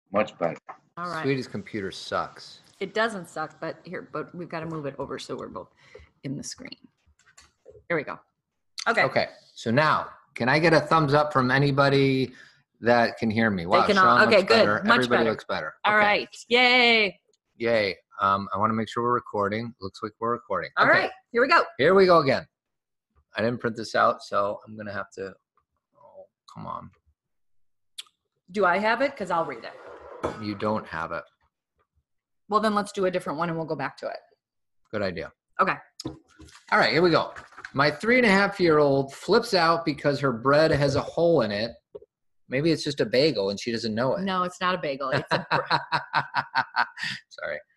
Much better. All right. Sweetie's computer sucks. It doesn't suck, but we've got to move it over so we're both in the screen. Here we go. Okay. Okay. So now, can I get a thumbs up from anybody that can hear me? Wow, They can Sean okay, looks good. better. Much Everybody better. looks better. All Okay. right. Yay. Yay. I want to make sure we're recording. Looks like we're recording. All right. Here we go. Here we go again. I didn't print this out, so I'm going to have to. Oh, come on. Do I have it? Because I'll read it. You don't have it. Well, then let's do a different one and we'll go back to it. Good idea. Okay. All right, here we go. My 3.5-year-old flips out because her bread has a hole in it. Maybe it's just a bagel and she doesn't know it. No, it's not a bagel. It's a Sorry.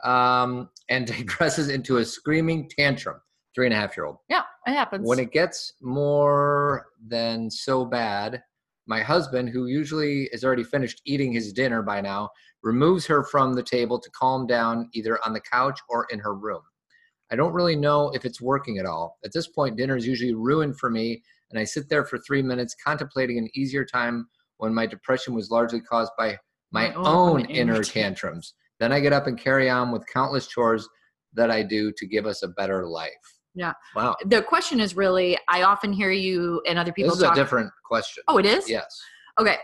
And digresses into a screaming tantrum. 3.5-year-old. Yeah, it happens. When it gets more than so bad, my husband, who usually is already finished eating his dinner by now, removes her from the table to calm down either on the couch or in her room. I don't really know if it's working at all. At this point, dinner is usually ruined for me, and I sit there for 3 minutes contemplating an easier time when my depression was largely caused by my own inner tantrums. Then I get up and carry on with countless chores that I do to give us a better life. Yeah. Wow. The question is really, I often hear you and other people This is a different question. Oh, it is? Yes. Okay.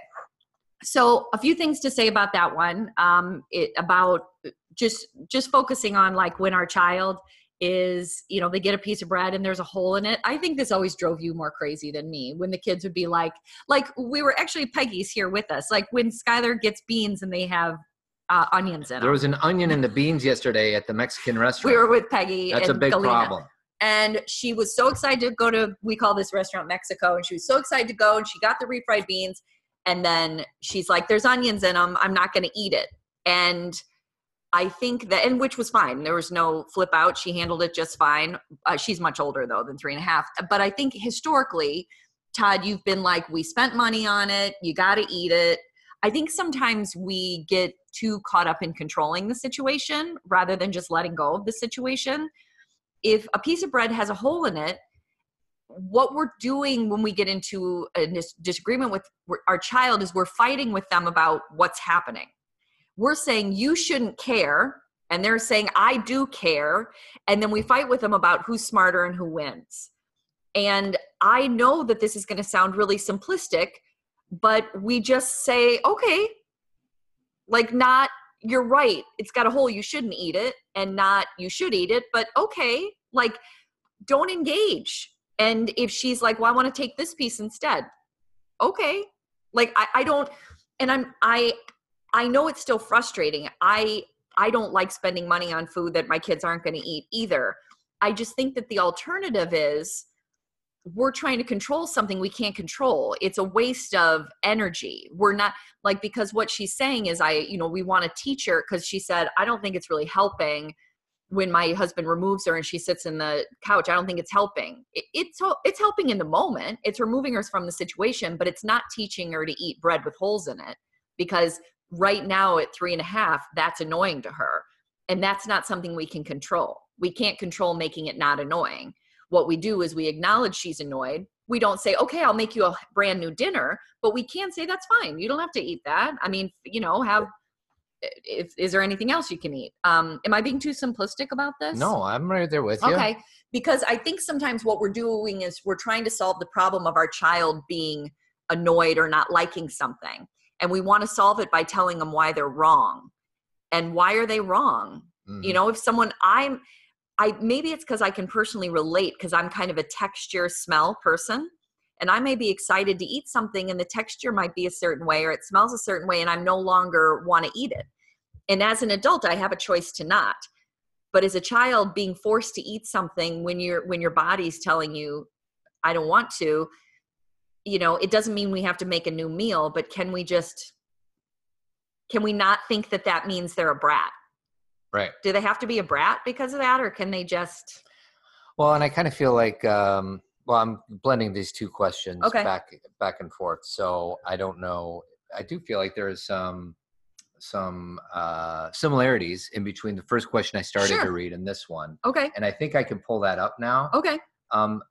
So a few things to say about that one. About just focusing on like when our child is, they get a piece of bread and there's a hole in it. I think this always drove you more crazy than me when the kids would be like we were actually, Peggy's here with us. Like when Skylar gets beans and they have onions in them. There was an onion in the beans yesterday at the Mexican restaurant. We were with Peggy. That's and a big Galena. problem. And she was so excited to go to, we call this restaurant Mexico. And she was so excited to go and she got the refried beans. And then she's like, there's onions in them. I'm not going to eat it. And I think that, and which was fine. There was no flip out. She handled it just fine. She's much older though than 3.5. But I think historically, Todd, you've been like, we spent money on it. You got to eat it. I think sometimes we get too caught up in controlling the situation rather than just letting go of the situation. If a piece of bread has a hole in it, what we're doing when we get into a disagreement with our child is we're fighting with them about what's happening. We're saying you shouldn't care, and they're saying I do care, and then we fight with them about who's smarter and who wins. And I know that this is going to sound really simplistic, but we just say, okay, like not, you're right, it's got a hole, you shouldn't eat it, and not you should eat it, but okay, like don't engage. And if she's like, well, I want to take this piece instead. Okay. Like I don't, and I know it's still frustrating. I don't like spending money on food that my kids aren't going to eat either. I just think that the alternative is we're trying to control something we can't control. It's a waste of energy. We're not like, because what she's saying is we want to teach her, because she said, I don't think it's really helping when my husband removes her and she sits in the couch. I don't think it's helping. It's helping in the moment. It's removing her from the situation, but it's not teaching her to eat bread with holes in it, because right now at 3.5, that's annoying to her. And that's not something we can control. We can't control making it not annoying. What we do is we acknowledge she's annoyed. We don't say, okay, I'll make you a brand new dinner, but we can say, that's fine. You don't have to eat that. I mean, is there anything else you can eat? Am I being too simplistic about this? No, I'm right there with you. Okay. Because I think sometimes what we're doing is we're trying to solve the problem of our child being annoyed or not liking something. And we want to solve it by telling them why they're wrong. And why are they wrong? Mm-hmm. If someone, maybe it's because I can personally relate, because I'm kind of a texture smell person. And I may be excited to eat something and the texture might be a certain way or it smells a certain way and I no longer want to eat it. And as an adult, I have a choice to not. But as a child, being forced to eat something when your body's telling you, I don't want to, it doesn't mean we have to make a new meal, but can we not think that means they're a brat? Right. Do they have to be a brat because of that, or can they just? Well, and I kind of feel like, I'm blending these two questions back and forth. So I don't know. I do feel like there is some similarities in between the first question I started to read and this one. Okay. And I think I can pull that up now. Okay.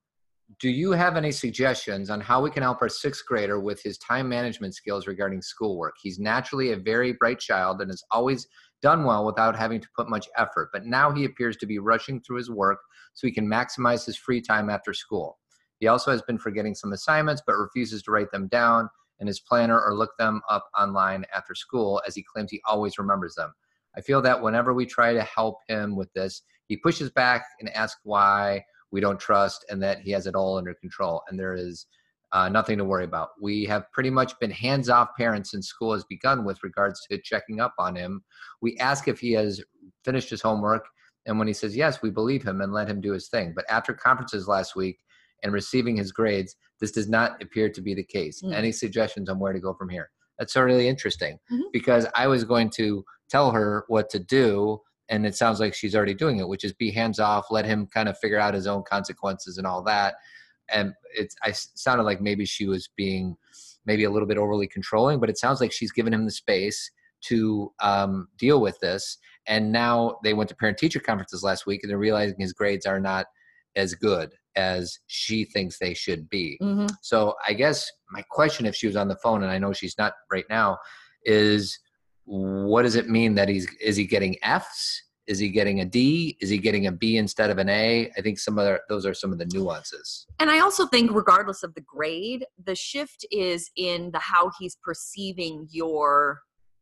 Do you have any suggestions on how we can help our sixth grader with his time management skills regarding schoolwork? He's naturally a very bright child and has always done well without having to put much effort, but now he appears to be rushing through his work so he can maximize his free time after school. He also has been forgetting some assignments but refuses to write them down in his planner or look them up online after school, as he claims he always remembers them. I feel that whenever we try to help him with this, he pushes back and asks why we don't trust and that he has it all under control and there is nothing to worry about. We have pretty much been hands-off parents since school has begun with regards to checking up on him. We ask if he has finished his homework, and when he says yes, we believe him and let him do his thing. But after conferences last week and receiving his grades, this does not appear to be the case. Any suggestions on where to go from here? That's really interesting because I was going to tell her what to do, and it sounds like she's already doing it, which is be hands-off, let him kind of figure out his own consequences and all that. And I sounded like maybe she was being maybe a little bit overly controlling, but it sounds like she's given him the space to deal with this. And now they went to parent-teacher conferences last week, and they're realizing his grades are not as good as she thinks they should be. So I guess my question, if she was on the phone, and I know she's not right now, is what does it mean that is he getting Fs? Is he getting a D? Is he getting a B instead of an A? I think those are some of the nuances. And I also think regardless of the grade, the shift is in how he's perceiving your,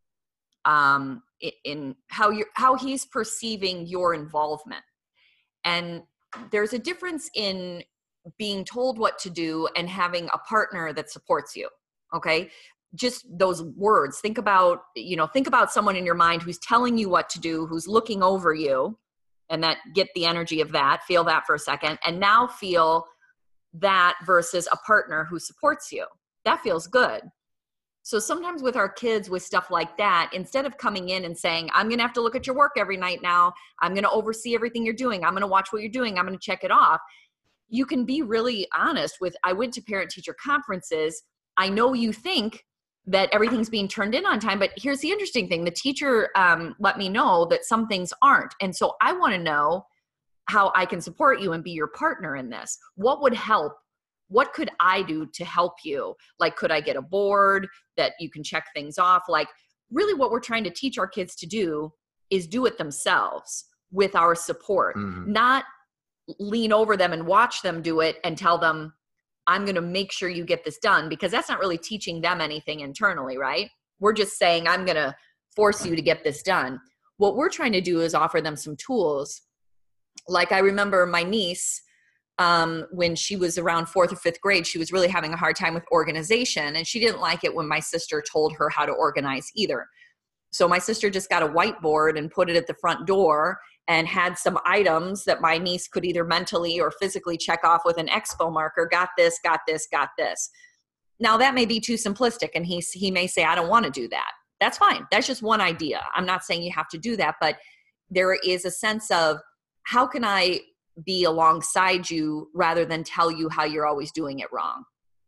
in how he's perceiving your involvement. And there's a difference in being told what to do and having a partner that supports you. Okay. Just those words. Think about someone in your mind who's telling you what to do, who's looking over you, and get the energy of that, feel that for a second, and now feel that versus a partner who supports you. That feels good. So sometimes with our kids, with stuff like that, instead of coming in and saying, I'm going to have to look at your work every night now, I'm going to oversee everything you're doing, I'm going to watch what you're doing, I'm going to check it off, you can be really honest with, I went to parent-teacher conferences, I know you think that everything's being turned in on time, but here's the interesting thing. The teacher let me know that some things aren't. And so I want to know how I can support you and be your partner in this. What would help? What could I do to help you? Like, could I get a board that you can check things off? Like, really what we're trying to teach our kids to do is do it themselves with our support, not lean over them and watch them do it and tell them, I'm going to make sure you get this done, because that's not really teaching them anything internally, right? We're just saying, I'm going to force you to get this done. What we're trying to do is offer them some tools. Like I remember my niece, when she was around 4th or 5th grade, she was really having a hard time with organization, and she didn't like it when my sister told her how to organize either. So my sister just got a whiteboard and put it at the front door and had some items that my niece could either mentally or physically check off with an expo marker. Got this, got this, got this. Now that may be too simplistic, and he may say, I don't want to do that. That's fine. That's just one idea. I'm not saying you have to do that, but there is a sense of, how can I be alongside you rather than tell you how you're always doing it wrong?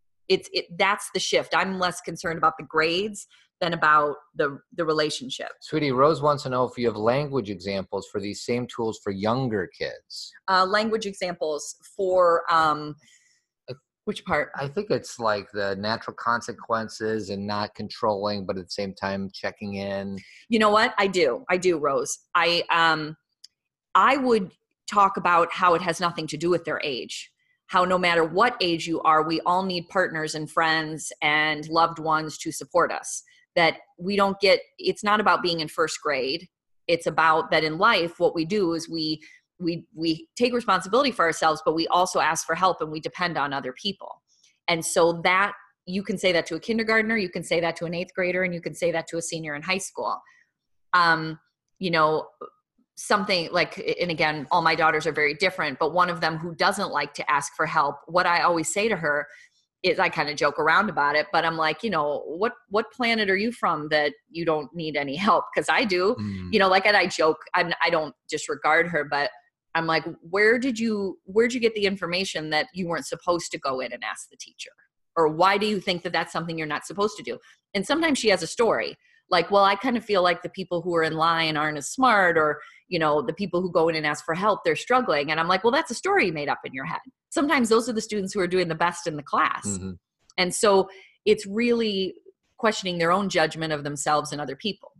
That's the shift. I'm less concerned about the grades than about the relationship. Sweetie, Rose wants to know if you have language examples for these same tools for younger kids. Language examples for which part? I think it's like the natural consequences and not controlling, but at the same time checking in. You know what? I do, Rose. I would talk about how it has nothing to do with their age. How no matter what age you are, we all need partners and friends and loved ones to support us. That it's not about being in 1st grade. It's about that in life, what we do is we take responsibility for ourselves, but we also ask for help and we depend on other people. And so that you can say that to a kindergartner, you can say that to an 8th grader, and you can say that to a senior in high school. Something like, and again, all my daughters are very different, but one of them who doesn't like to ask for help, what I always say to her is, I kind of joke around about it, but I'm like, what planet are you from that you don't need any help? Because I do, and I joke, I don't disregard her, but I'm like, where'd you get the information that you weren't supposed to go in and ask the teacher? Or why do you think that that's something you're not supposed to do? And sometimes she has a story. Like, well, I kind of feel like the people who are in line aren't as smart, or, the people who go in and ask for help, they're struggling. And I'm like, well, that's a story you made up in your head. Sometimes those are the students who are doing the best in the class. Mm-hmm. And so it's really questioning their own judgment of themselves and other people.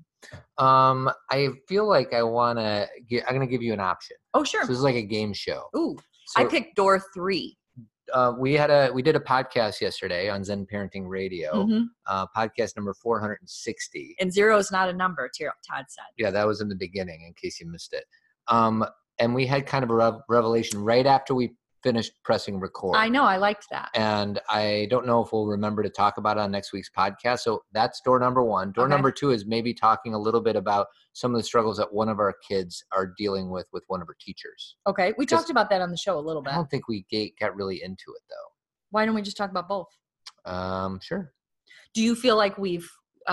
I feel like I'm going to give you an option. Oh, sure. So this is like a game show. Ooh, So, I picked door 3. we did a podcast yesterday on Zen Parenting Radio, podcast number 460. And 0 is not a number, Todd said. Yeah, that was in the beginning, in case you missed it. And we had kind of a revelation right after we finished pressing record. I know, I liked that. And I don't know if we'll remember to talk about it on next week's podcast. So that's door number 1. Door number 2 is maybe talking a little bit about some of the struggles that one of our kids are dealing with one of our teachers. Okay, we talked about that on the show a little bit. I don't think we got really into it, though. Why don't we just talk about both? Sure. Do you feel like we've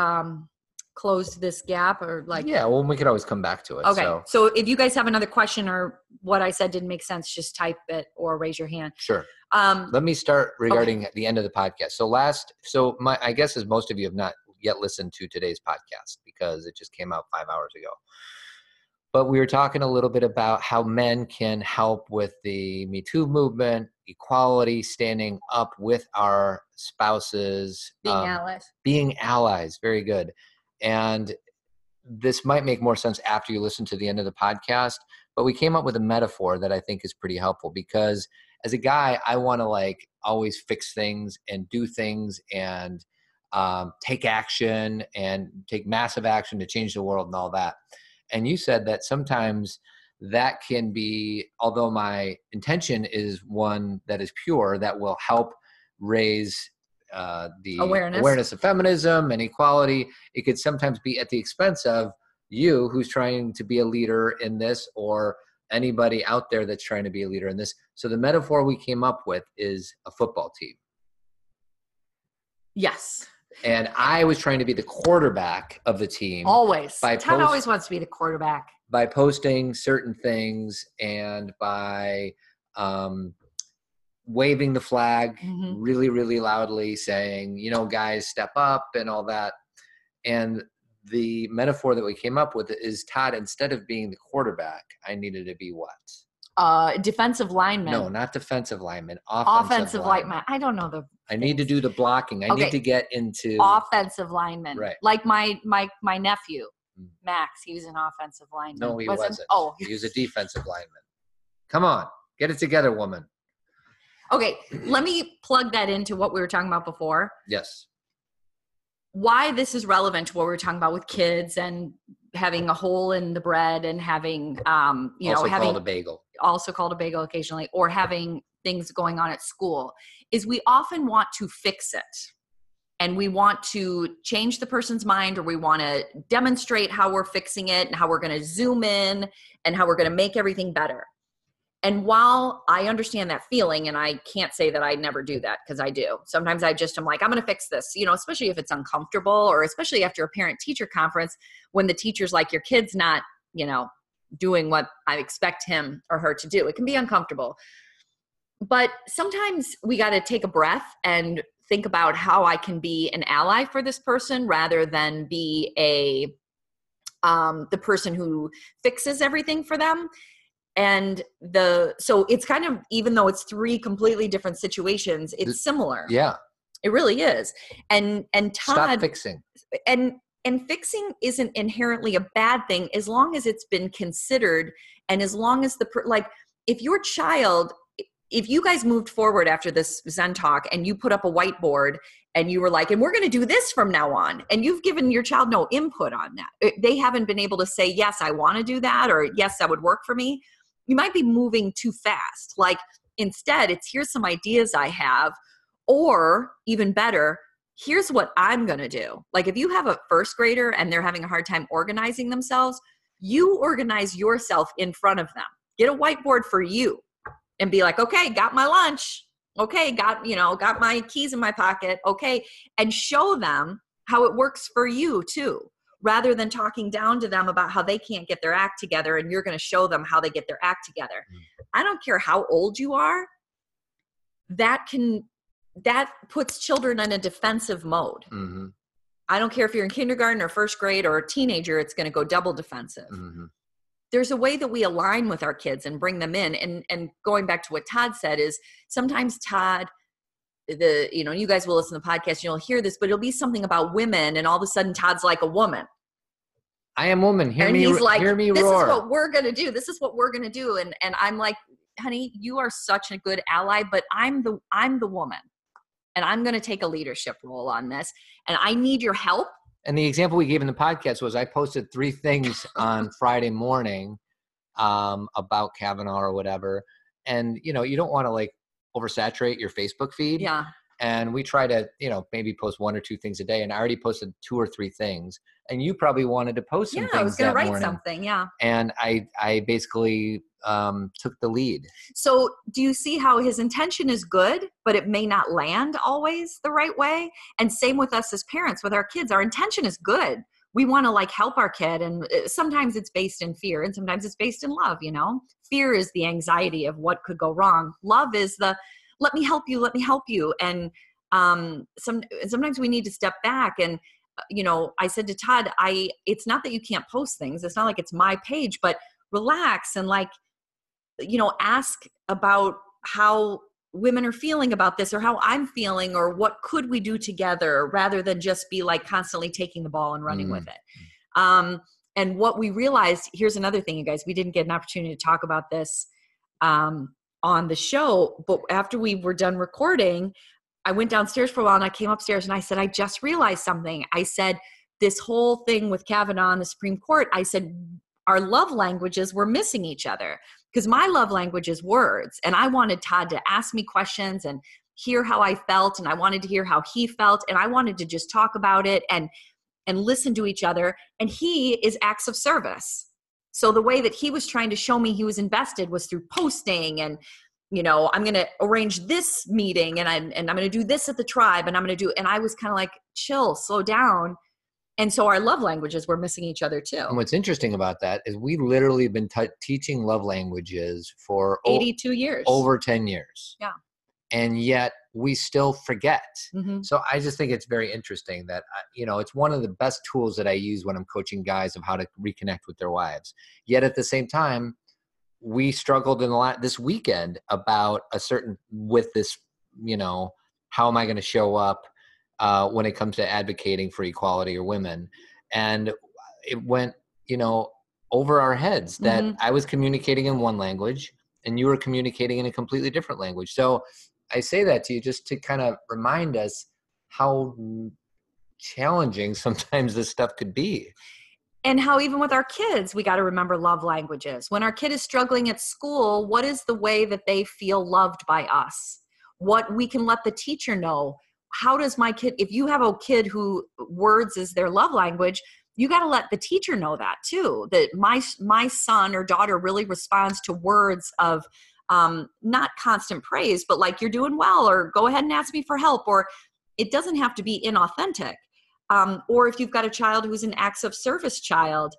closed this gap, or like? Yeah, well, we could always come back to it. Okay, so if you guys have another question or what I said didn't make sense, just type it or raise your hand. Sure. Let me start regarding the end of the podcast. So I guess as most of you have not yet listened to today's podcast because it just came out 5 hours ago. But we were talking a little bit about how men can help with the Me Too movement, equality, standing up with our spouses. Being allies. Very good. And this might make more sense after you listen to the end of the podcast, but we came up with a metaphor that I think is pretty helpful because as a guy, I want to always fix things and do things and take action and take massive action to change the world and all that. And you said that sometimes that can be, although my intention is one that is pure, that will help raise the awareness of feminism and equality, it could sometimes be at the expense of you who's trying to be a leader in this, or anybody out there that's trying to be a leader in this. So the metaphor we came up with is a football team. Yes. And I was trying to be the quarterback of the team. Always. Todd always wants to be the quarterback. By posting certain things and by waving the flag really, really loudly, saying, guys, step up and all that. And the metaphor that we came up with is, Todd, instead of being the quarterback, I needed to be what? Defensive lineman. No, not defensive lineman. Offensive lineman. I don't know I need to do the blocking. I need to get into offensive lineman. Right. Like my nephew, Max. He was an offensive lineman. No, he wasn't. Oh, he was a defensive lineman. Come on, get it together, woman. Okay, let me plug that into what we were talking about before. Yes. Why this is relevant to what we were talking about with kids and having a hole in the bread and having, called a bagel. Also called a bagel occasionally, or having things going on at school, is we often want to fix it. And we want to change the person's mind, or we want to demonstrate how we're fixing it and how we're going to zoom in and how we're going to make everything better. And while I understand that feeling, and I can't say that I never do that because I do. Sometimes I'm like, I'm going to fix this, especially if it's uncomfortable, or especially after a parent-teacher conference when the teacher's like, your kid's not, doing what I expect him or her to do. It can be uncomfortable. But sometimes we got to take a breath and think about how I can be an ally for this person rather than be the person who fixes everything for them. And so it's kind of, even though it's 3 completely different situations, it's similar. Yeah. It really is. And Todd, stop fixing. And fixing isn't inherently a bad thing as long as it's been considered, and as long as if your child, if you guys moved forward after this Zen talk and you put up a whiteboard and you were like, and we're going to do this from now on, and you've given your child no input on that, they haven't been able to say, yes, I want to do that, or yes, that would work for me. You might be moving too fast. Instead, it's, here's some ideas I have, or even better, here's what I'm going to do. If you have a first grader and they're having a hard time organizing themselves, you organize yourself in front of them. Get a whiteboard for you and be like, okay, got my lunch. Okay, got my keys in my pocket. Okay. And show them how it works for you too, rather than talking down to them about how they can't get their act together, and you're going to show them how they get their act together. I don't care how old you are. That puts children in a defensive mode. Mm-hmm. I don't care if you're in kindergarten or first grade or a teenager, it's going to go double defensive. Mm-hmm. there's a way that we align with our kids and bring them in. And going back to what Todd said is sometimes Todd, you guys will listen to the podcast and you'll hear this, but it'll be something about women. And all of a sudden Todd's like a woman. I am woman. Hear me this roar. Is what we're going to do. This is what we're going to do. And I'm like, honey, you are such a good ally, but I'm the woman and I'm going to take a leadership role on this. And I need your help. And the example we gave in the podcast was I posted 3 things on Friday morning about Kavanaugh or whatever. And, you don't want to like oversaturate your Facebook feed. Yeah. And we try to, maybe post 1 or 2 things a day. And I already posted 2 or 3 things. And you probably wanted to post some things. Yeah, I was going to write something. Yeah. And I basically took the lead. So do you see how his intention is good, but it may not land always the right way? And same with us as parents, with our kids, our intention is good. We want to like help our kid. And sometimes it's based in fear and sometimes it's based in love. Fear is the anxiety of what could go wrong. Love is let me help you. And sometimes we need to step back. And, I said to Todd, it's not that you can't post things. It's not like it's my page, but relax and like, ask about how women are feeling about this or how I'm feeling or what could we do together rather than just be like constantly taking the ball and running with it. And what we realized, here's another thing, you guys, we didn't get an opportunity to talk about this on the show, but after we were done recording, I went downstairs for a while and I came upstairs and I said, I just realized something. I said, this whole thing with Kavanaugh and the Supreme Court, I said, our love languages were missing each other because my love language is words. And I wanted Todd to ask me questions and hear how I felt. And I wanted to hear how he felt. And I wanted to just talk about it and listen to each other. And he is acts of service. So the way that he was trying to show me he was invested was through posting and, I'm going to arrange this meeting and I'm going to do this at the tribe and and I was kind of like, chill, slow down. And so our love languages were missing each other too. And what's interesting about that is we literally been teaching love languages for 82 years, over 10 years. Yeah. And yet we still forget. Mm-hmm. So I just think it's very interesting that, it's one of the best tools that I use when I'm coaching guys of how to reconnect with their wives. Yet at the same time, we struggled this weekend about with this, how am I going to show up when it comes to advocating for equality or women? And it went, over our heads that I was communicating in one language and you were communicating in a completely different language. So I say that to you just to kind of remind us how challenging sometimes this stuff could be. And how even with our kids, we got to remember love languages. When our kid is struggling at school, what is the way that they feel loved by us? What we can let the teacher know. How does my kid, if you have a kid who words is their love language, you got to let the teacher know that too, that my son or daughter really responds to words of not constant praise, but like you're doing well, or go ahead and ask me for help, or it doesn't have to be inauthentic. Or if you've got a child who's an acts of service child,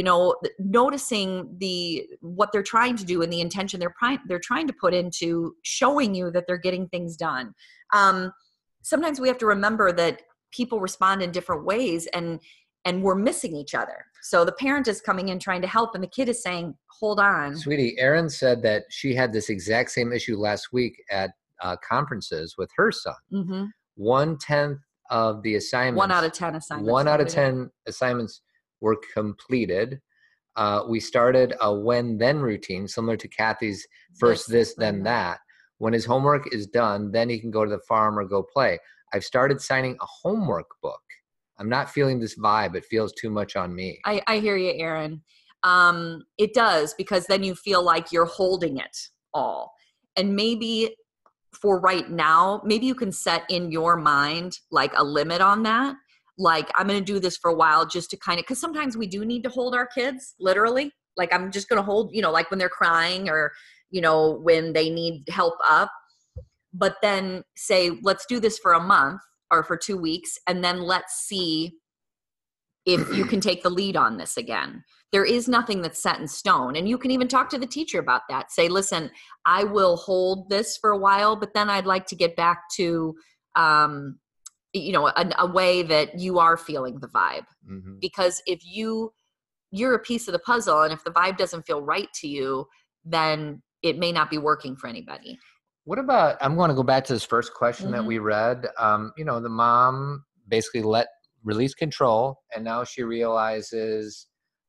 noticing what they're trying to do and the intention they're trying to put into showing you that they're getting things done. Sometimes we have to remember that people respond in different ways and we're missing each other. So the parent is coming in trying to help and the kid is saying, hold on. Sweetie, Erin said that she had this exact same issue last week at conferences with her son. Mm-hmm. 1/10 of the assignments. 1 out of 10 assignments. 1 out of 10 assignments were completed. We started a when-then routine, similar to Kathy's first this, then that. When his homework is done, then he can go to the farm or go play. I've started signing a homework book. I'm not feeling this vibe. It feels too much on me. I hear you, Erin. It does, because then you feel like you're holding it all. And maybe for right now, maybe you can set in your mind like a limit on that. Like, I'm going to do this for a while just to kind of, because sometimes we do need to hold our kids, literally. Like, I'm just going to hold, like when they're crying or, when they need help up. But then say, let's do this for a month or for 2 weeks. And then let's see if you can take the lead on this again. There is nothing that's set in stone. And you can even talk to the teacher about that. Say, listen, I will hold this for a while, but then I'd like to get back to, a way that you are feeling the vibe. Mm-hmm. Because if you you're a piece of the puzzle. And if the vibe doesn't feel right to you, then it may not be working for anybody. What about, I'm going to go back to this first question that we read. You know, the mom basically release control, and now she realizes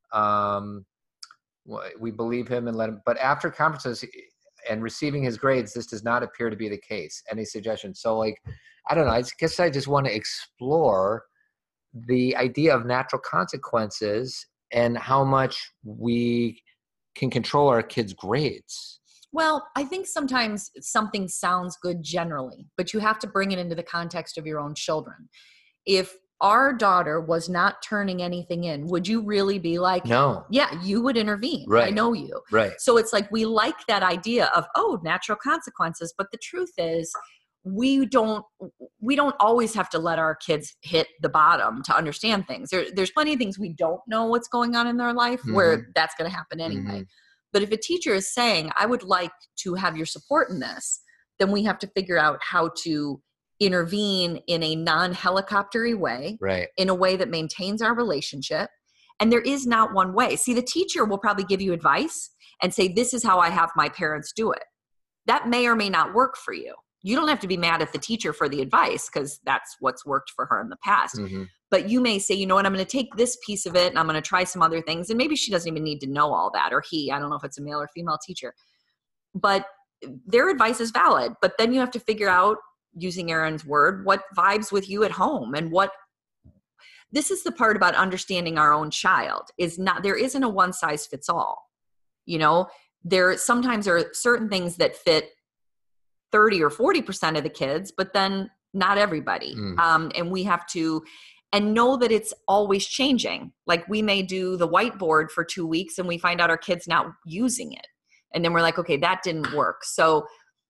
we believe him and let him, but after conferences and receiving his grades, this does not appear to be the case. Any suggestions? So like, I don't know, I guess I just want to explore the idea of natural consequences and how much we can control our kids' grades. Well, I think sometimes something sounds good generally, but you have to bring it into the context of your own children. If our daughter was not turning anything in, would you really be like, no? Yeah, you would intervene. Right. I know you. Right. So it's like, we like that idea of, oh, natural consequences. But the truth is, we don't always have to let our kids hit the bottom to understand things. There's plenty of things we don't know what's going on in their life where that's going to happen anyway. But if a teacher is saying, I would like to have your support in this, then we have to figure out how to intervene in a non-helicoptery way, right, in a way that maintains our relationship. And there is not one way. See, the teacher will probably give you advice and say, this is how I have my parents do it. That may or may not work for you. You don't have to be mad at the teacher for the advice, because that's what's worked for her in the past. But you may say, you know what, I'm going to take this piece of it and I'm going to try some other things. And maybe she doesn't even need to know all that, or he, I don't know if it's a male or female teacher, but their advice is valid. But then you have to figure out, using Erin's word, what vibes with you at home. And this is the part about understanding our own child, is not, there isn't a one size fits all. You know, there sometimes are certain things that fit 30 or 40% of the kids, but then not everybody. And we have to, and know that it's always changing. Like, we may do the whiteboard for 2 weeks and we find out our kid's not using it. And then we're like, okay, that didn't work. So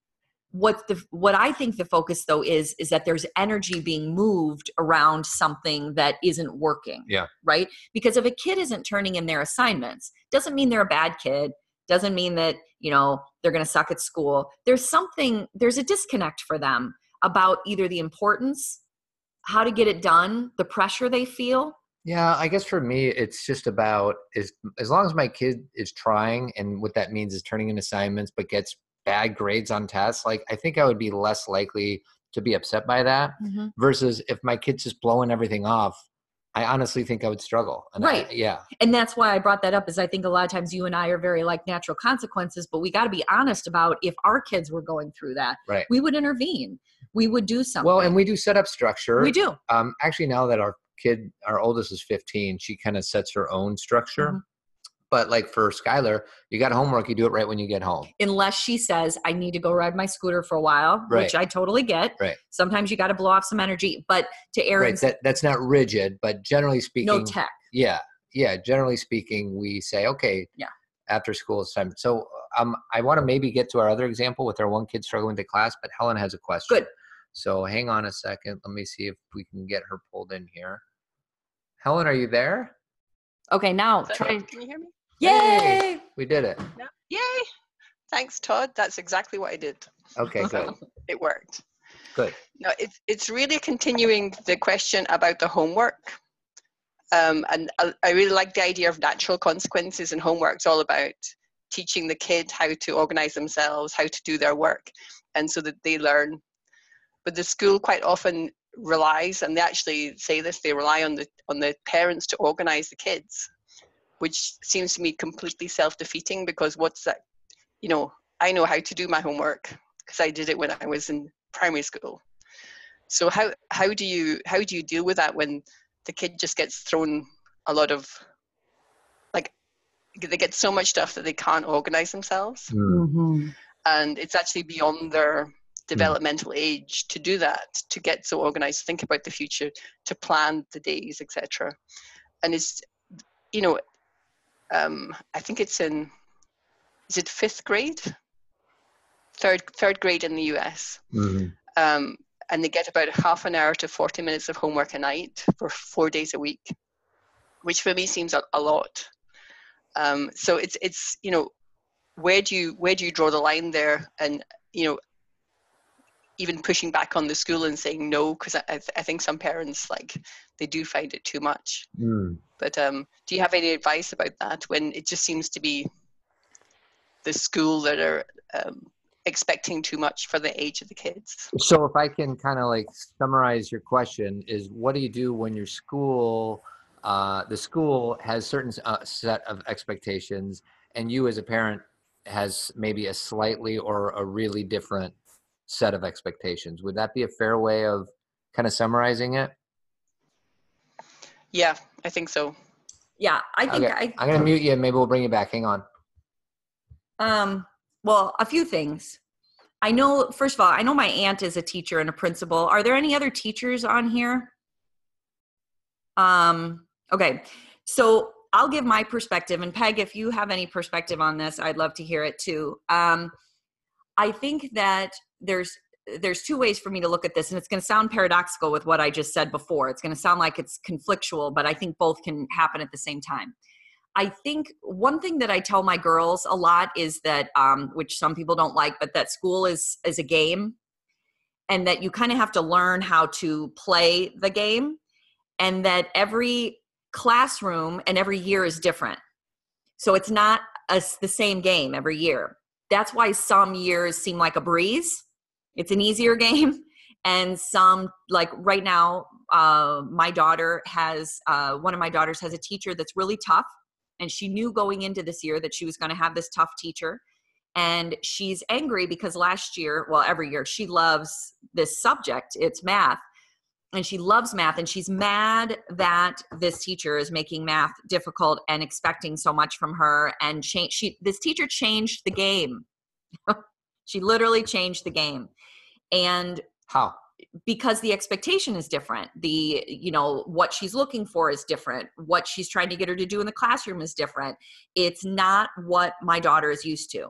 what I think the focus though is that there's energy being moved around something that isn't working. Yeah. Right? Because if a kid isn't turning in their assignments, doesn't mean they're a bad kid. Doesn't mean that, you know, they're going to suck at school. There's a disconnect for them about either the importance, how to get it done, the pressure they feel. Yeah, I guess for me, it's just about, as long as my kid is trying, and what that means is turning in assignments, but gets bad grades on tests, like, I think I would be less likely to be upset by that versus if my kid's just blowing everything off. I honestly think I would struggle. And right. Yeah. And that's why I brought that up, is I think a lot of times you and I are very like natural consequences, but we got to be honest about, if our kids were going through that, right, we would intervene. We would do something. Well, and we do set up structure. We do. Actually, now that our oldest is 15, she kind of sets her own structure. But like for Skylar, you got homework, you do it right when you get home. Unless she says, I need to go ride my scooter for a while, right, which I totally get. Right. Sometimes you got to blow off some energy. But to Erin's... Right. That's not rigid, but generally speaking... No tech. Yeah. Yeah. Generally speaking, we say, okay, after school it's time. So I want to maybe get to our other example with our one kid struggling to class, but Helen has a question. Good. So hang on a second. Let me see if we can get her pulled in here. Helen, are you there? Okay, now try. Can you hear me? Yay! Hey, we did it. No. Yay! Thanks, Todd. That's exactly what I did. Okay, good. It worked. Good. No, it's really continuing the question about the homework. And I really like the idea of natural consequences, and homework. It's all about teaching the kid how to organize themselves, how to do their work, and so that they learn. But the school quite often relies, and they actually say this, they rely on the parents to organize the kids, which seems to me completely self-defeating, because what's that? You know, I know how to do my homework because I did it when I was in primary school. So how do you deal with that when the kid just gets thrown a lot of, like, they get so much stuff that they can't organize themselves, and it's actually beyond their developmental age to do that, to get so organized, to think about the future, to plan the days, etc. And it's, you know, I think it's in, is it 5th grade? Third grade in the US. And they get about half an hour to 40 minutes of homework a night for 4 days a week, which for me seems a lot. So it's you know, where do you draw the line there? And, you know, even pushing back on the school and saying no, because I think some parents, like, they do find it too much. But do you have any advice about that when it just seems to be the school that are expecting too much for the age of the kids? So if I can kind of like summarize your question, is what do you do when your school, the school has certain set of expectations, and you as a parent has maybe a slightly or a really different set of expectations? Would that be a fair way of kind of summarizing it? Yeah, I think so. Yeah, I think Okay. I'm going to mute you and maybe we'll bring you back. Hang on. Well, a few things. I know, first of all, I know my aunt is a teacher and a principal. Are there any other teachers on here? Okay. So I'll give my perspective, and Peg, if you have any perspective on this, I'd love to hear it too. I think that there's two ways for me to look at this, and it's going to sound paradoxical with what I just said before. It's going to sound like it's conflictual, but I think both can happen at the same time. I think one thing that I tell my girls a lot is that, which some people don't like, but that school is a game, and that you kind of have to learn how to play the game, and that every classroom and every year is different. So it's not the same game every year. That's why some years seem like a breeze. It's an easier game. And some, like right now, my daughter has, one of my daughters has a teacher that's really tough. And she knew going into this year that she was going to have this tough teacher. And she's angry because last year, well, every year, she loves this subject. It's math. And she loves math. And she's mad that this teacher is making math difficult and expecting so much from her. And this teacher changed the game. She literally changed the game. And how? Because the expectation is different. What she's looking for is different. What she's trying to get her to do in the classroom is different. It's not what my daughter is used to.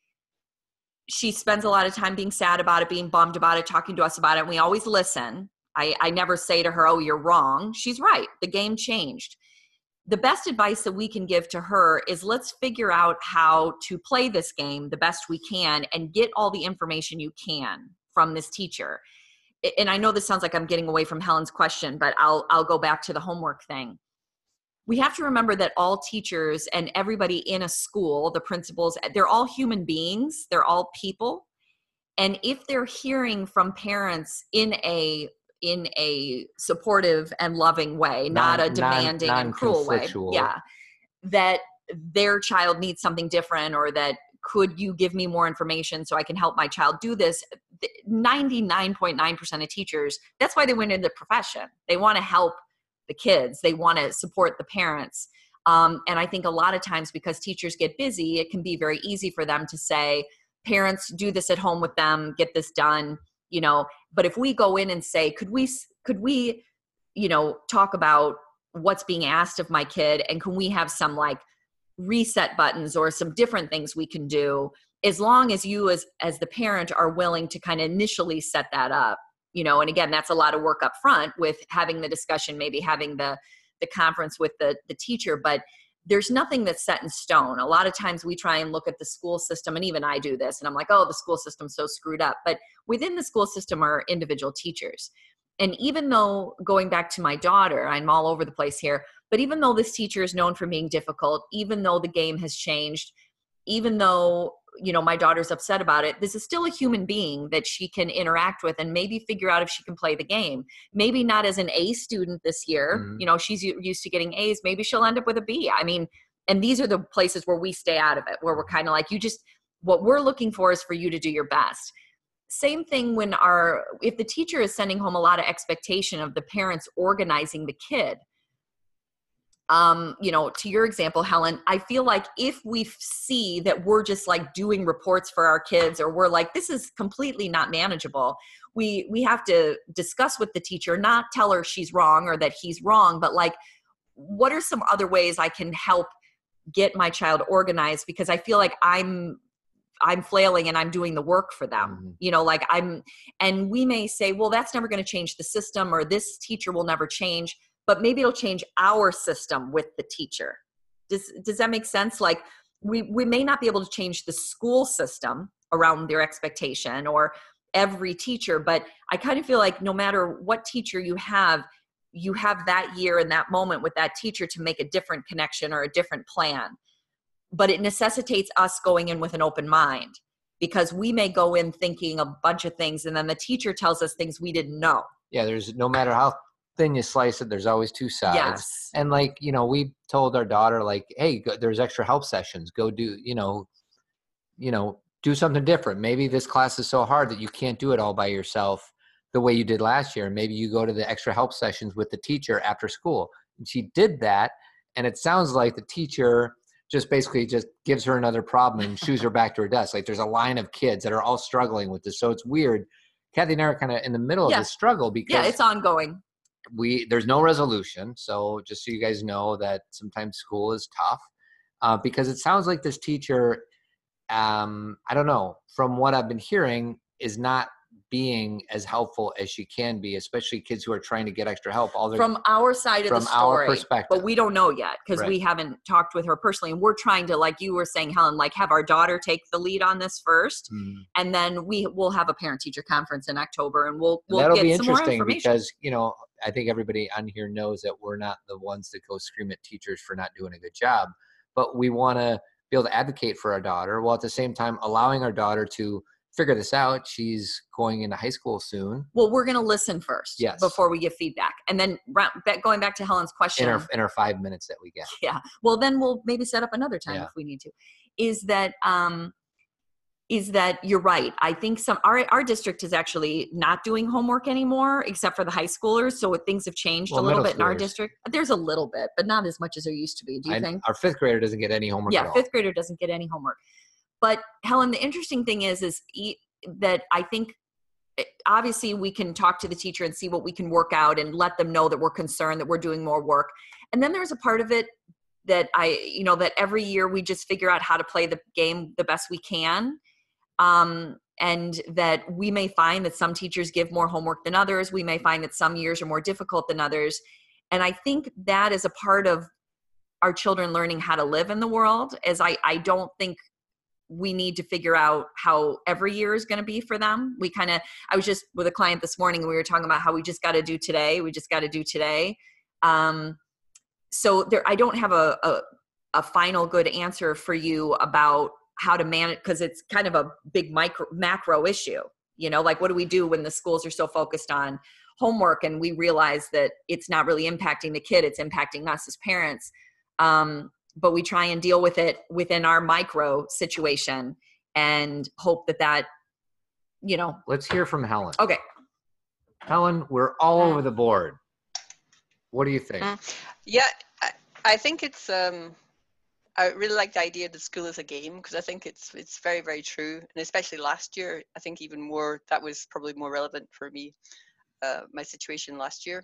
She spends a lot of time being sad about it, being bummed about it, talking to us about it. And we always listen. I never say to her, oh, you're wrong. She's right. The game changed. The best advice that we can give to her is let's figure out how to play this game the best we can and get all the information you can from this teacher. And I know this sounds like I'm getting away from Helen's question, but I'll go back to the homework thing. We have to remember that all teachers and everybody in a school, the principals, they're all human beings. They're all people. And if they're hearing from parents in a supportive and loving way, not a demanding and cruel way. Yeah. That their child needs something different, or that could you give me more information so I can help my child do this? 99.9% of teachers, that's why they went into the profession. They want to help the kids. They want to support the parents. And I think a lot of times because teachers get busy, it can be very easy for them to say, parents, do this at home with them, get this done. But if we go in and say, could we, talk about what's being asked of my kid, and can we have some like reset buttons or some different things we can do, as long as you as the parent are willing to kind of initially set that up, and again, that's a lot of work up front with having the discussion, maybe having the conference with the teacher, but there's nothing that's set in stone. A lot of times we try and look at the school system, and even I do this, and I'm like, oh, the school system's so screwed up. But within the school system are individual teachers. And even though, going back to my daughter, I'm all over the place here, but even though this teacher is known for being difficult, even though the game has changed, even though, my daughter's upset about it, this is still a human being that she can interact with and maybe figure out if she can play the game. Maybe not as an A student this year. Mm-hmm. She's used to getting A's. Maybe she'll end up with a B. I mean, and these are the places where we stay out of it, where we're kind of like, what we're looking for is for you to do your best. Same thing if the teacher is sending home a lot of expectation of the parents organizing the kid. To your example, Helen, I feel like if we see that we're just like doing reports for our kids, or we're like, this is completely not manageable, we have to discuss with the teacher, not tell her she's wrong or that he's wrong, but like, what are some other ways I can help get my child organized? Because I feel like I'm flailing and I'm doing the work for them, mm-hmm. And we may say, well, that's never going to change the system, or this teacher will never change, but maybe it'll change our system with the teacher. Does that make sense? Like we may not be able to change the school system around their expectation, or every teacher, but I kind of feel like no matter what teacher you have that year and that moment with that teacher to make a different connection or a different plan. But it necessitates us going in with an open mind, because we may go in thinking a bunch of things and then the teacher tells us things we didn't know. Yeah, there's no matter how thin you slice it, there's always two sides. Yes. And like, we told our daughter, like, hey, there's extra help sessions. Go do, do something different. Maybe this class is so hard that you can't do it all by yourself the way you did last year. Maybe you go to the extra help sessions with the teacher after school. And she did that. And it sounds like the teacher just basically just gives her another problem and shoos her back to her desk. Like, there's a line of kids that are all struggling with this. So it's weird. Kathy and I are kind of in the middle of this struggle because it's ongoing. There's no resolution. So just so you guys know that sometimes school is tough because it sounds like this teacher, I don't know, from what I've been hearing, is not being as helpful as she can be, especially kids who are trying to get extra help. From our side of the story, our perspective. But we don't know yet because we haven't talked with her personally. And we're trying to, like you were saying, Helen, like have our daughter take the lead on this first. Mm-hmm. And then we'll have a parent-teacher conference in October and we'll that'll get be some more interesting information. Because, I think everybody on here knows that we're not the ones that go scream at teachers for not doing a good job, but we want to be able to advocate for our daughter while at the same time allowing our daughter to figure this out. She's going into high school soon. Well, we're going to listen first before we give feedback. And then going back to Helen's question. In our 5 minutes that we get. Yeah. Well, then we'll maybe set up another time if we need to. Is that you're right. I think our district is actually not doing homework anymore, except for the high schoolers. So things have changed a little bit in our district. There's a little bit, but not as much as there used to be. Do you think? Our fifth grader doesn't get any homework at all. Yeah, fifth grader doesn't get any homework. But Helen, the interesting thing is that I think obviously we can talk to the teacher and see what we can work out and let them know that we're concerned that we're doing more work. And then there's a part of it that that every year we just figure out how to play the game the best we can. And that we may find that some teachers give more homework than others. We may find that some years are more difficult than others. And I think that is a part of our children learning how to live in the world, as I don't think we need to figure out how every year is going to be for them. I was just with a client this morning and we were talking about how we just got to do today. We just got to do today. So I don't have a final good answer for you about how to manage, because it's kind of a big macro issue, like what do we do when the schools are so focused on homework and we realize that it's not really impacting the kid, it's impacting us as parents. But we try and deal with it within our micro situation and hope that. Let's hear from Helen. Okay. Helen, we're all over the board. What do you think? Yeah, I think it's, I really like the idea that school is a game, because I think it's very, very true. And especially last year, I think even more, that was probably more relevant for me, my situation last year.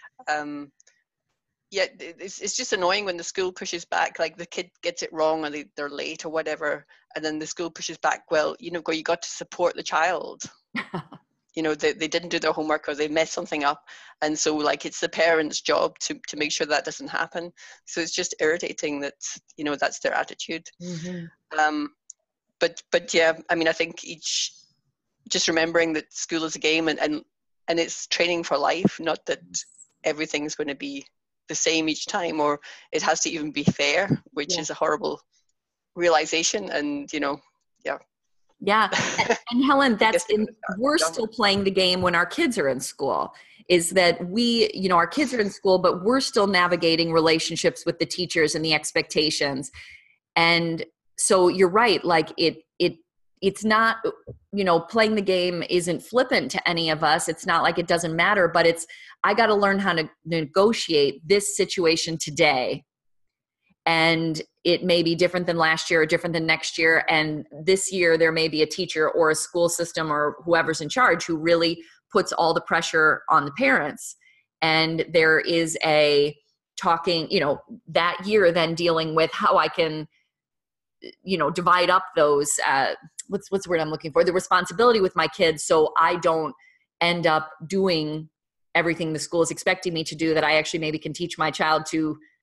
Yeah, it's just annoying when the school pushes back, like the kid gets it wrong or they're late or whatever, and then the school pushes back, well, you got to support the child. They didn't do their homework or they messed something up. And so like it's the parent's job to make sure that doesn't happen. So it's just irritating that, that's their attitude. Mm-hmm. But yeah, I mean, I think just remembering that school is a game and it's training for life, not that everything's going to be the same each time, or it has to even be fair, which is a horrible realization. And yeah. And Helen, we're still playing the game when our kids are in school, is that our kids are in school, but we're still navigating relationships with the teachers and the expectations. And so you're right. Like it's not, playing the game isn't flippant to any of us. It's not like it doesn't matter, but I got to learn how to negotiate this situation today. And it may be different than last year or different than next year. And this year there may be a teacher or a school system or whoever's in charge who really puts all the pressure on the parents. And there is a talking, that year then dealing with how I can, divide up those, what's the word I'm looking for? The responsibility with my kids, so I don't end up doing everything the school is expecting me to do, that I actually maybe can teach my child to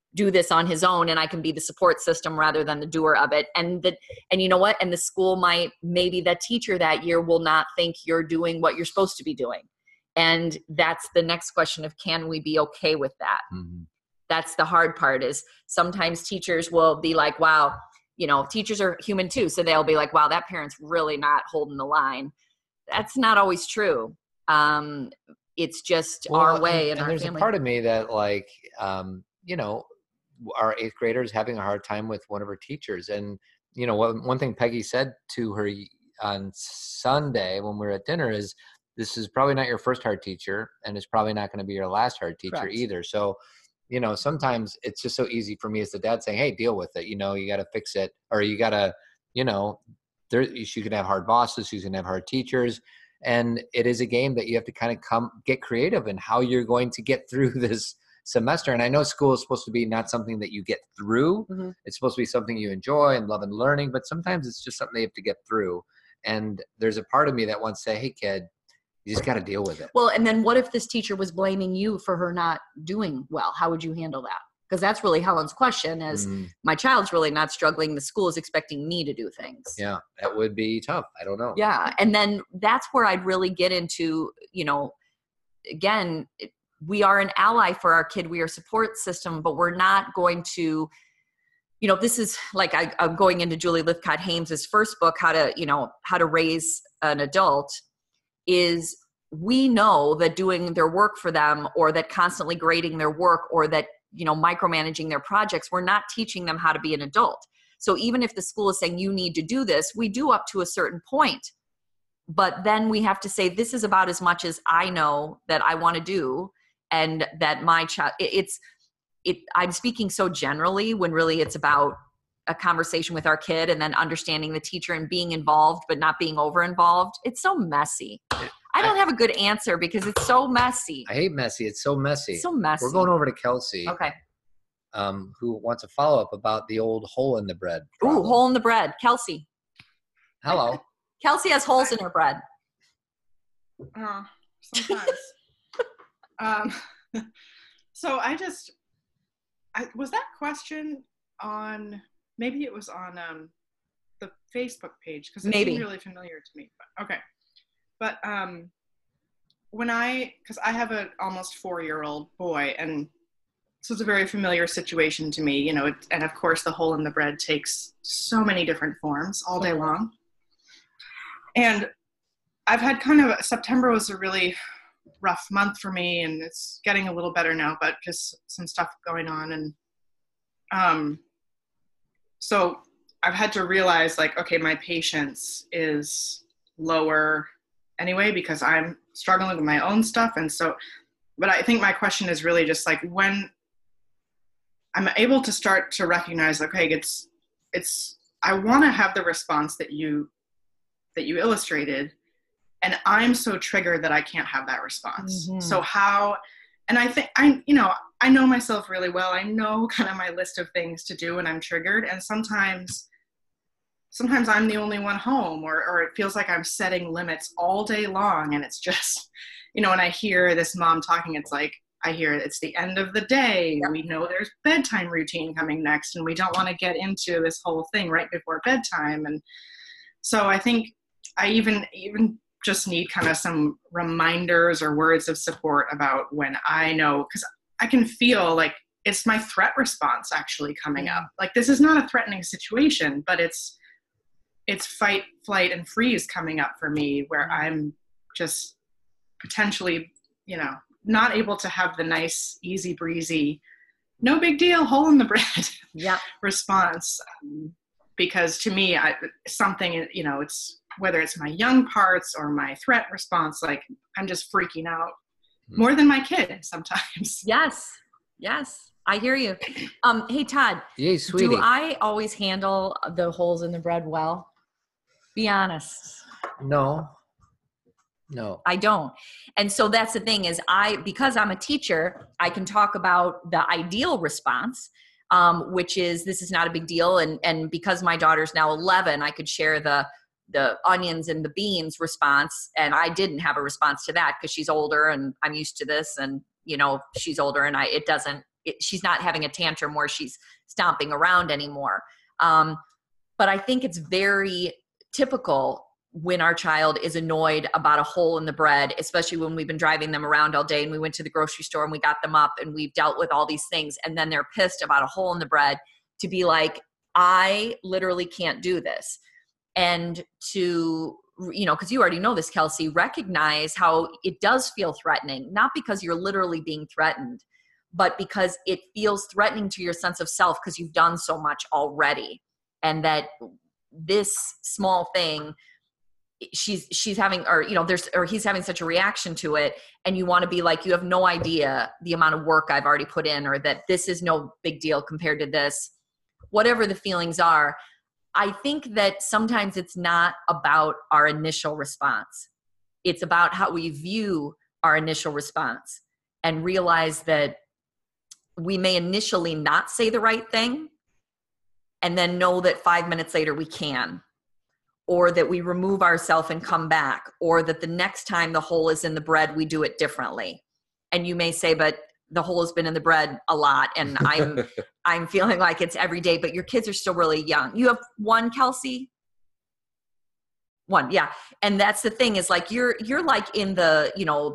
do this on his own, and I can be the support system rather than the doer of it. And you know what? And the school maybe that teacher that year will not think you're doing what you're supposed to be doing. And that's the next question of, can we be okay with that? Mm-hmm. That's the hard part, is sometimes teachers will be like, wow, teachers are human too. So they'll be like, wow, that parent's really not holding the line. That's not always true. It's just our way and our there's family. A part of me that like, our 8th grader is having a hard time with one of her teachers. And, one thing Peggy said to her on Sunday when we were at dinner is, this is probably not your first hard teacher, and it's probably not going to be your last hard teacher Correct. either. So, sometimes it's just so easy for me as the dad saying, hey, deal with it. You got to fix it, or you got to, you can have hard bosses, you can have hard teachers. And it is a game that you have to kind of get creative in how you're going to get through this semester. And I know school is supposed to be not something that you get through. Mm-hmm. It's supposed to be something you enjoy and love and learning, but sometimes it's just something they have to get through. And there's a part of me that wants to say, hey, kid, you just got to deal with it. Well, and then what if this teacher was blaming you for her not doing well? How would you handle that? Because that's really Helen's question, is my child's really not struggling. The school is expecting me to do things. Yeah, that would be tough. I don't know. Yeah. And then that's where I'd really get into, again, we are an ally for our kid. We are a support system, but we're not going to, this is like, I'm going into Julie Lithcott-Hames's first book, How to Raise an Adult, is we know that doing their work for them, or that constantly grading their work, or that, micromanaging their projects, we're not teaching them how to be an adult. So even if the school is saying you need to do this, we do up to a certain point. But then we have to say, this is about as much as I know that I want to do, and that my child, I'm speaking so generally when really it's about a conversation with our kid, and then understanding the teacher and being involved, but not being over involved. It's so messy. I don't have a good answer because it's so messy. I hate messy. It's so messy. So messy. We're going over to Kelsey. Okay. Who wants a follow-up about the old hole in the bread problem. Ooh, hole in the bread. Kelsey. Hello. Kelsey has holes in her bread. Sometimes. So was that question on, maybe it was on the Facebook page, because it seemed really familiar to me. But, okay. But because I have an almost 4-year-old boy, and so it's a very familiar situation to me, and of course the hole in the bread takes so many different forms all day long. And I've had September was a really rough month for me, and it's getting a little better now, but just some stuff going on. And so I've had to realize, like, okay, my patience is lower anyway, because I'm struggling with my own stuff. And so, but I think my question is really just like, when I'm able to start to recognize, okay, I want to have the response that you illustrated, and I'm so triggered that I can't have that response. Mm-hmm. So how, and I think I know myself really well. I know kind of my list of things to do when I'm triggered. And sometimes I'm the only one home, or it feels like I'm setting limits all day long. And it's just, when I hear this mom talking, it's like, I hear it's the end of the day. Yep. We know there's bedtime routine coming next, and we don't want to get into this whole thing right before bedtime. And so I think I even just need kind of some reminders or words of support about when I know, because I can feel like it's my threat response actually coming up. Like, this is not a threatening situation, but it's fight, flight, and freeze coming up for me, where I'm just potentially, not able to have the nice, easy breezy, no big deal, hole in the bread response. Because to me, it's whether it's my young parts or my threat response, like, I'm just freaking out more than my kid sometimes. Yes. I hear you. Hey, Todd. Yay, sweetie. Do I always handle the holes in the bread well? Be honest. No. I don't. And so that's the thing is because I'm a teacher, I can talk about the ideal response, which is, this is not a big deal. And because my daughter's now 11, I could share the onions and the beans response. And I didn't have a response to that because she's older and I'm used to this, and, she's older, and it she's not having a tantrum where she's stomping around anymore. But I think it's very typical when our child is annoyed about a hole in the bread, especially when we've been driving them around all day and we went to the grocery store and we got them up and we've dealt with all these things, and then they're pissed about a hole in the bread, to be like, I literally can't do this. And to, because you already know this, Kelsey, recognize how it does feel threatening, not because you're literally being threatened, but because it feels threatening to your sense of self because you've done so much already. And that this small thing, she's having, or he's having such a reaction to it, and you want to be like, you have no idea the amount of work I've already put in, or that this is no big deal compared to this, whatever the feelings are. I think that sometimes it's not about our initial response. It's about how we view our initial response, and realize that we may initially not say the right thing and then know that 5 minutes later we can, or that we remove ourselves and come back, or that the next time the hole is in the bread, we do it differently. And you may say, but the hole has been in the bread a lot, and I'm feeling like it's every day, but your kids are still really young. You have one, Kelsey? One, yeah. And that's the thing, is like, you're like in the,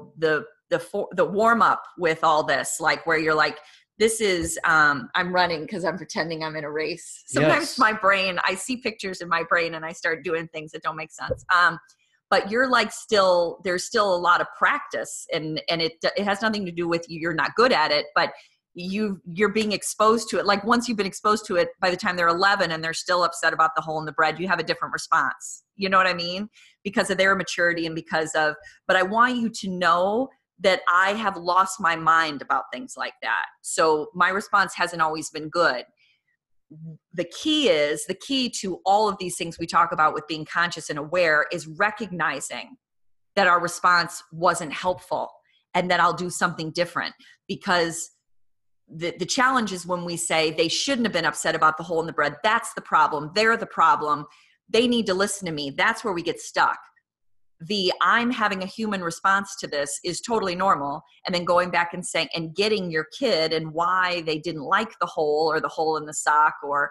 the warm up with all this, like where you're like, this is, I'm running because I'm pretending I'm in a race. Sometimes my brain, I see pictures in my brain and I start doing things that don't make sense. But you're like there's still a lot of practice, and it has nothing to do with you're not good at it, but you're being exposed to it. Like once you've been exposed to it, by the time they're 11 and they're still upset about the hole in the bread, you have a different response. You know what I mean? Because of their maturity and but I want you to know that I have lost my mind about things like that. So my response hasn't always been good. The key to all of these things we talk about with being conscious and aware is recognizing that our response wasn't helpful and that I'll do something different. Because the challenge is when we say they shouldn't have been upset about the hole in the bread. That's the problem. They're the problem. They need to listen to me. That's where we get stuck. I'm having a human response to this is totally normal. And then going back and saying, and getting your kid and why they didn't like the hole, or the hole in the sock,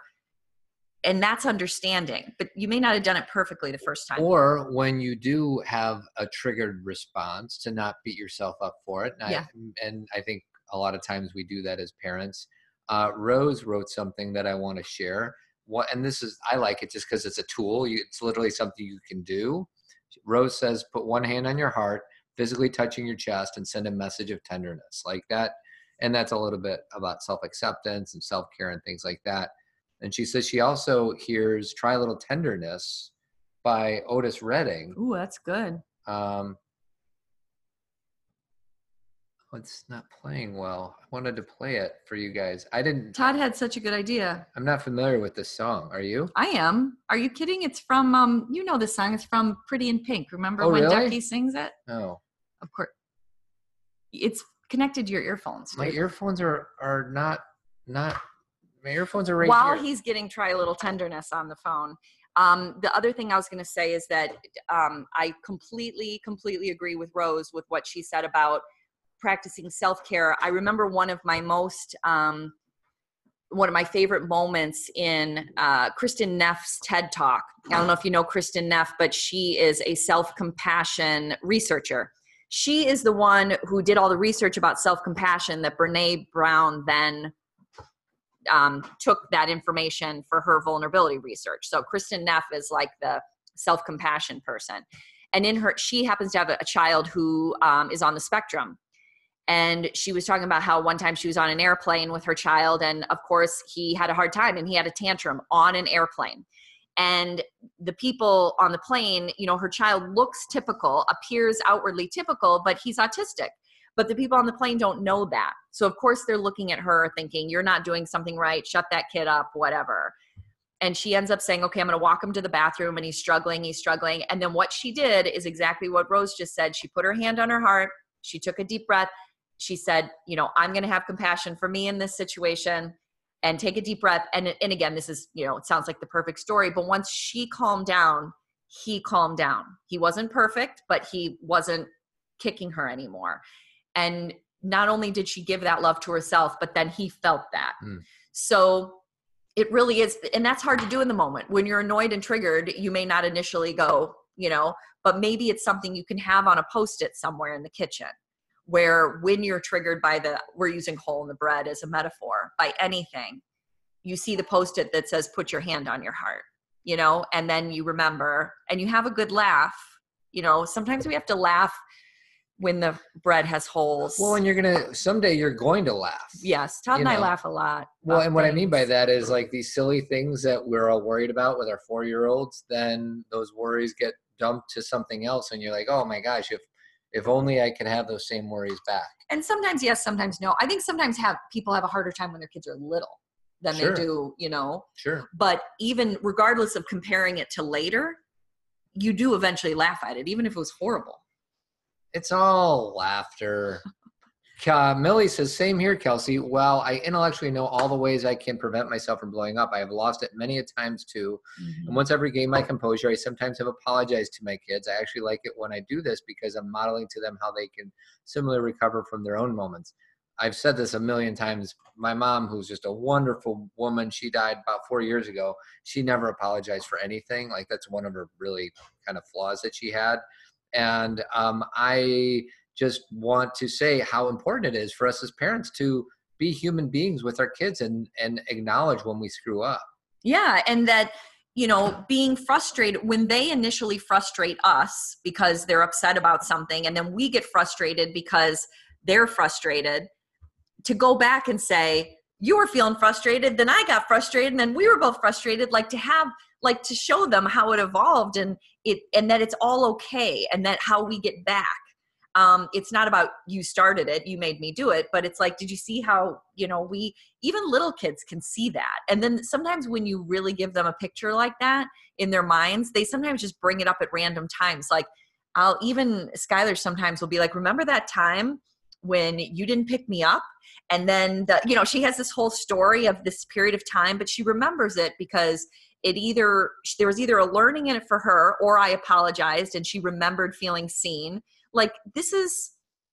and that's understanding, but you may not have done it perfectly the first time. Or when you do have a triggered response, to not beat yourself up for it. And I think a lot of times we do that as parents. Rose wrote something that I want to share. I like it just because it's a tool. It's literally something you can do. Rose says, put one hand on your heart, physically touching your chest, and send a message of tenderness like that. And that's a little bit about self-acceptance and self-care and things like that. And she says she also hears Try a Little Tenderness by Otis Redding. Ooh, that's good. It's not playing well. I wanted to play it for you guys. Todd had such a good idea. I'm not familiar with this song. Are you? I am. Are you kidding? It's from, this song. It's from Pretty in Pink. Remember when really? Ducky sings it? No. Of course. It's connected to your earphones. Dude. My earphones are not, my earphones are right While here. He's getting Try a Little Tenderness on the phone. The other thing I was going to say is that I completely agree with Rose with what she said about practicing self-care. I remember one of my favorite moments in Kristin Neff's TED Talk. I don't know if you know Kristin Neff, but she is a self-compassion researcher. She is the one who did all the research about self-compassion that Brene Brown then took that information for her vulnerability research. So Kristin Neff is like the self-compassion person. And she happens to have a child who is on the spectrum. And she was talking about how one time she was on an airplane with her child, and of course he had a hard time and he had a tantrum on an airplane. And the people on the plane, her child looks typical, appears outwardly typical, but he's autistic. But the people on the plane don't know that. So of course they're looking at her thinking, you're not doing something right, shut that kid up, whatever. And she ends up saying, okay, I'm going to walk him to the bathroom, and he's struggling. And then what she did is exactly what Rose just said. She put her hand on her heart. She took a deep breath. She said, I'm going to have compassion for me in this situation, and take a deep breath. And again, this is, it sounds like the perfect story, but once she calmed down, he calmed down. He wasn't perfect, but he wasn't kicking her anymore. And not only did she give that love to herself, but then he felt that. Mm. So it really is. And that's hard to do in the moment. When you're annoyed and triggered, you may not initially go, but maybe it's something you can have on a Post-it somewhere in the kitchen, where when you're triggered by we're using hole in the bread as a metaphor, by anything, you see the Post-it that says, put your hand on your heart, and then you remember and you have a good laugh. Sometimes we have to laugh when the bread has holes. Well, and someday you're going to laugh. Yes. Todd and I laugh a lot. Well, and what I mean by that is like these silly things that we're all worried about with our 4-year-olds, then those worries get dumped to something else. And you're like, oh my gosh, if only I could have those same worries back. And sometimes yes, sometimes no. I think sometimes people have a harder time when their kids are little than they do, Sure. But even regardless of comparing it to later, you do eventually laugh at it, even if it was horrible. It's all laughter. Millie says, same here, Kelsey. While I intellectually know all the ways I can prevent myself from blowing up, I have lost it many a times too. Mm-hmm. And once I've regained my composure, I sometimes have apologized to my kids. I actually like it when I do this because I'm modeling to them how they can similarly recover from their own moments. I've said this a million times. My mom, who's just a wonderful woman, she died about 4 years ago. She never apologized for anything. Like that's one of her really kind of flaws that she had. And I just want to say how important it is for us as parents to be human beings with our kids and acknowledge when we screw up. Yeah. And that, being frustrated when they initially frustrate us because they're upset about something, and then we get frustrated because they're frustrated, to go back and say, you were feeling frustrated, then I got frustrated, and then we were both frustrated, to show them how it evolved and that it's all okay, and that how we get back. It's not about you started it, you made me do it, but it's like, did you see how, even little kids can see that. And then sometimes when you really give them a picture like that in their minds, they sometimes just bring it up at random times. Like Skylar sometimes will be like, remember that time when you didn't pick me up? And then she has this whole story of this period of time, but she remembers it because there was either a learning in it for her, or I apologized and she remembered feeling seen. Like this is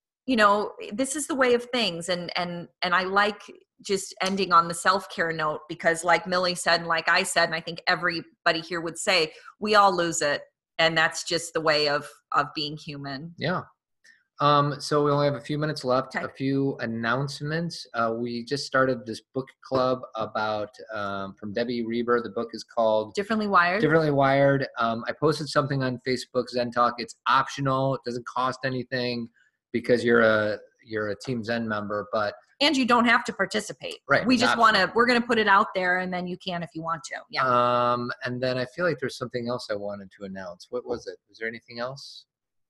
the way of things. And I like just ending on the self-care note, because like Millie said, and like I said, and I think everybody here would say, we all lose it. And that's just the way of being human. Yeah. So we only have a few minutes left. Okay. A few announcements. We just started this book club about from Debbie Reber. The book is called Differently Wired. Differently Wired. I posted something on Facebook, Zen Talk. It's optional. It doesn't cost anything because you're a Team Zen member, and you don't have to participate. Right. We just we're going to put it out there, and then you can if you want to. Yeah. And then I feel like there's something else I wanted to announce. What was it? Was there anything else?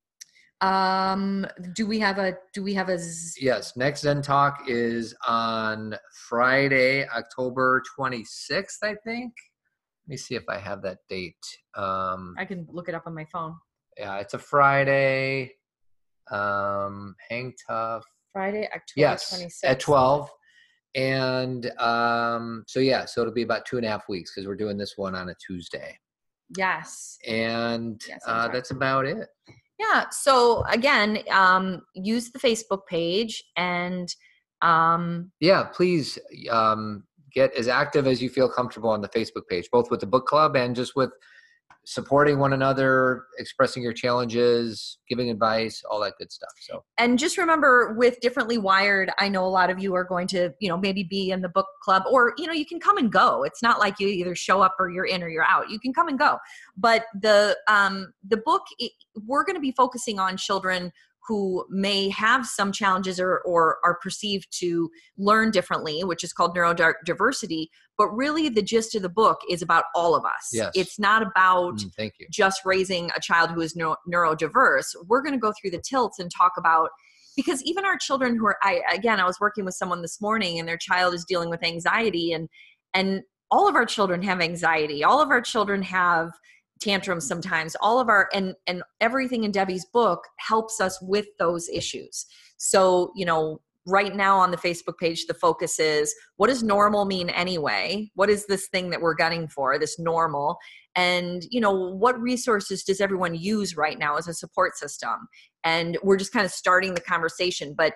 Do we have a Yes, next Zen Talk is on Friday, October 26th, I think. Let me see if I have that date. I can look it up on my phone. Yeah, it's a Friday. Hang tough. Friday, October 26th. At 12. And so it'll be about 2.5 weeks because we're doing this one on a Tuesday. Yes. And that's about it. Yeah. So again, use the Facebook page and please get as active as you feel comfortable on the Facebook page, both with the book club and just with supporting one another, expressing your challenges, giving advice, all that good stuff. So, and just remember, with Differently Wired, I know a lot of you are going to, maybe be in the book club, or, you can come and go. It's not like you either show up or you're in or you're out. You can come and go. But the book, we're going to be focusing on children who may have some challenges or are perceived to learn differently, which is called neurodiversity. But really the gist of the book is about all of us. Yes. It's not about thank you. just raising a child who is neurodiverse. We're going to go through the tilts and talk about, because even our children who are, I was working with someone this morning and their child is dealing with anxiety, and all of our children have anxiety. All of our children have tantrums sometimes. All of our, and everything in Debbie's book helps us with those issues. So, right now on the Facebook page, the focus is, what does normal mean anyway? What is this thing that we're gunning for, this normal? And, what resources does everyone use right now as a support system? And we're just kind of starting the conversation. But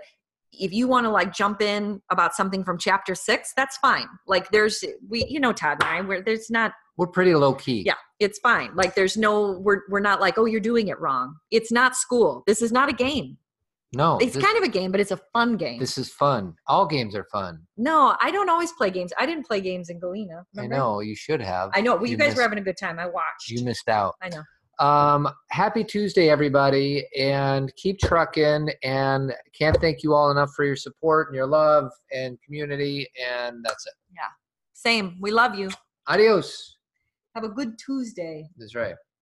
if you want to like jump in about something from chapter 6, that's fine. Like Todd and I, We're pretty low key. yeah, it's fine. Like we're not like, oh, you're doing it wrong. It's not school. This is not a game. No. It's kind of a game, but it's a fun game. This is fun. All games are fun. No, I don't always play games. I didn't play games in Galena. Remember? I know. You should have. I know. Well, you guys were having a good time. I watched. You missed out. I know. Happy Tuesday, everybody, and keep trucking. And can't thank you all enough for your support and your love and community. And that's it. Yeah. Same. We love you. Adios. Have a good Tuesday. That's right.